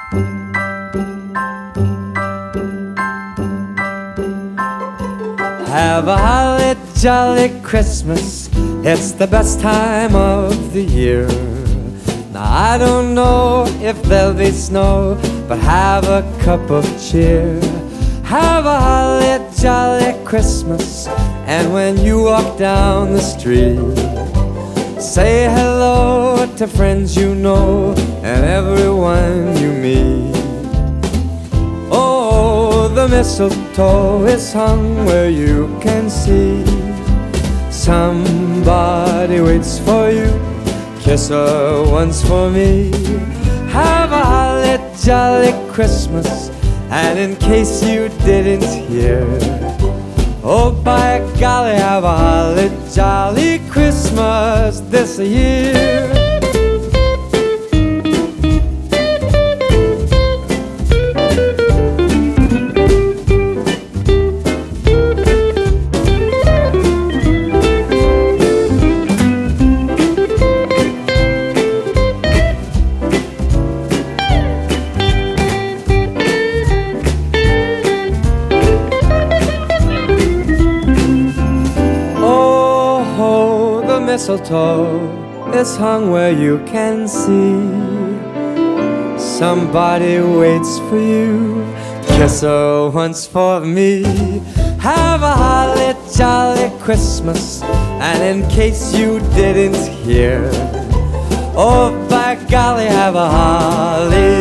Have a holly jolly Christmas, it's the best time of the year. Now I don't know if there'll be snow, but have a cup of cheer. Have a holly jolly Christmas, and when you walk down the street, say hello to friends you know and everyone you meet. Oh, the mistletoe is hung where you can see. Somebody waits for you, kiss her once for me. Have a holly jolly Christmas, and in case you didn't hear, oh by golly, have a holly jolly Christmas this year. Mistletoe is hung where you can see. Somebody waits for you, kiss her once for me. Have a holly jolly Christmas, and in case you didn't hear, oh by golly, have a holly